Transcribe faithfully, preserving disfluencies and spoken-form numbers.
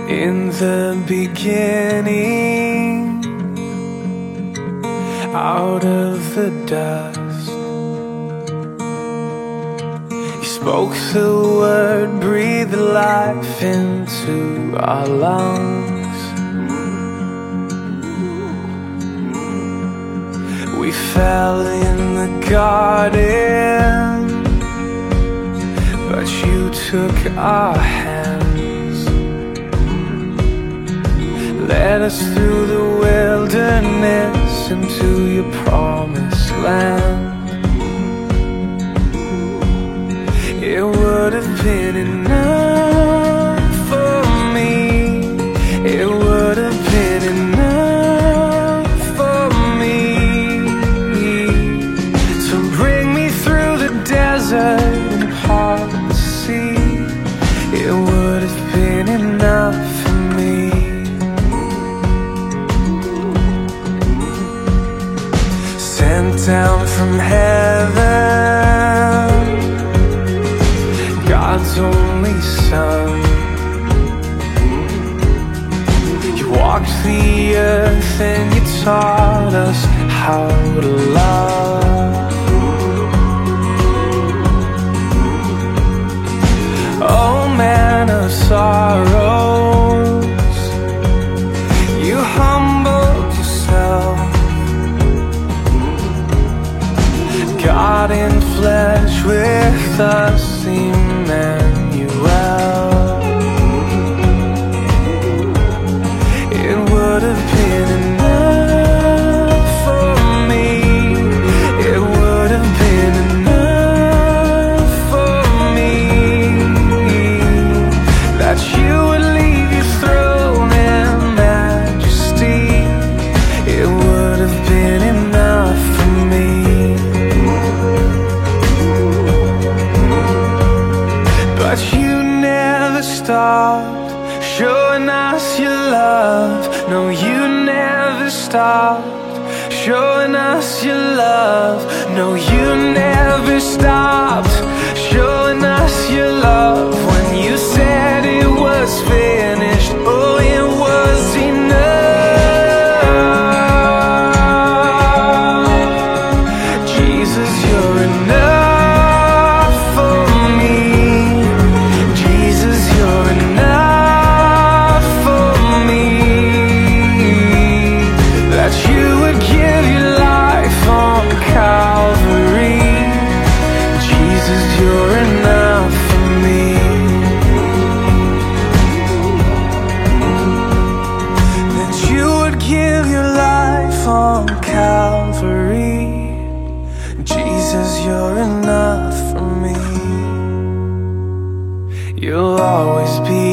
In the beginning, out of the dust, you spoke the word, breathed life into our lungs. We fell in the garden, but you took our hands, led us through the wilderness into your promised land. It would have been enough for me. It would have been enough for me to bring me through the desert and part the sea. It would have been enough for me. Sent down from heaven, God's only Son. You walked the earth and you taught us how to love. Oh man of sorrows, you humbled yourself. God in flesh with us, Emmanuel. It would have been enough for me. It would have been enough for me that you would leave your throne in majesty. It would have been enough for me. But you never stopped showing us your love. No, you never stopped showing us your love. No, you never stopped showing us your love. When you said it was finished, oh, it was enough. Jesus, you're enough. You're enough for me. That you would give your life on Calvary. Jesus, you're enough for me. You'll always be